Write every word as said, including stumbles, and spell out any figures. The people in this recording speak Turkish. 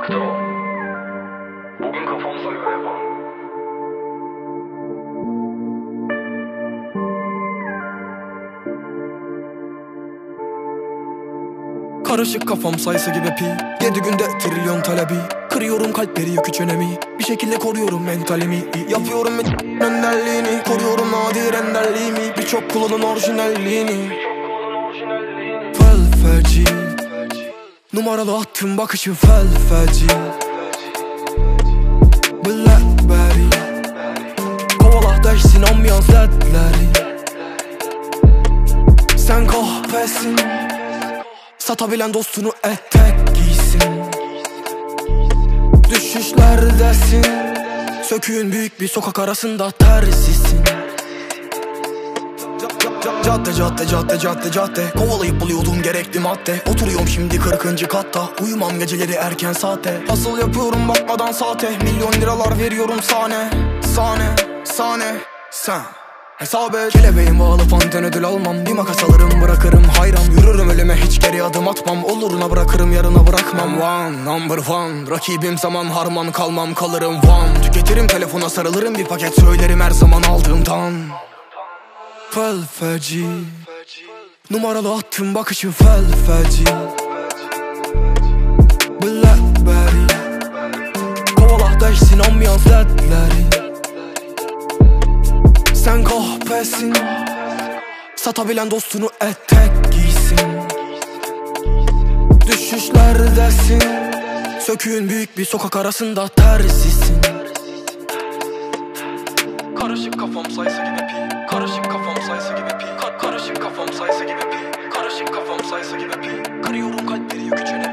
Akta o. Bugün kafamıza göre yapalım. Karışık kafam sayısı gibi pi. Yedi günde trilyon talebi. Kırıyorum kalpleri yük üç önemi. Bir şekilde koruyorum mentalimi. Yapıyorum önderliğini. Koruyorum nadir enderliğimi. Birçok kullanın orijinalliğini. Fel feci. Numaralı attım bakışın fel feci. Blackberry. Kovala değişsin ambiyans ledleri. Sen kahpesin. Satabilen dostunu etek giysin. Düşüşlerdesin. Söküğün büyük bir sokak arasında tersisin. Cadde cadde cadde cadde cadde. Kovalayıp buluyordum gerekli madde. Oturuyorum şimdi kırkıncı katta. Uyumam geceleri erken saate. Hasıl yapıyorum bakmadan saate. Milyon liralar veriyorum sahne. Sahne sahne sen hesap et. Kelebeğim bağlı fanten ödül almam. Bir makas alırım bırakırım hayran. Yürürüm ölüme hiç geri adım atmam. Oluruna bırakırım yarına bırakmam. One number one. Rakibim zaman harman kalmam kalırım one. Tüketirim telefona sarılırım bir paket söylerim her zaman aldığımdan. Fel feci. Numaralı attım bakışın fel feci. Blackberry. Kovala değişsin ambiyans ledleri. Sen kahpesin. Satabilen dostunu etek giysin. Düşüşlerdesin. Söküğün büyük bir sokak arasında tersisin. Karışık kafam sayısı gibi pi. Karışık kafam sayısı gibi pi. Ka Karışık kafam sayısı gibi pi. Karışık kafam sayısı gibi pi. Kırıyorum kalpleri yük üç önemi.